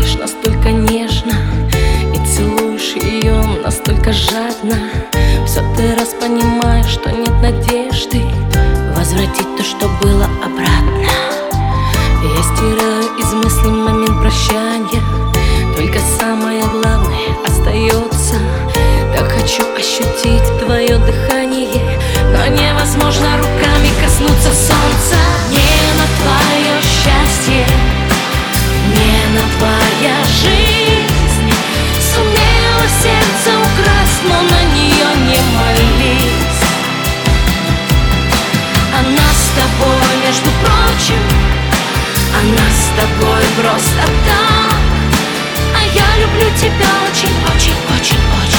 обнимаешь настолько нежно и целуешь ее настолько жадно. Все ты раз понимаешь, что нет надежды возвратить то, что было обратно. Я стираю из мыслей момент прощания, только самое главное остается. Так хочу ощутить твое дыхание, но невозможно руками коснуться солнца. Не на твое счастье, не на твоя жизнь сумело сердце украсть, но на нее не молись. Она с тобой, между прочим, она с тобой просто так. А я люблю тебя очень, очень, очень, очень.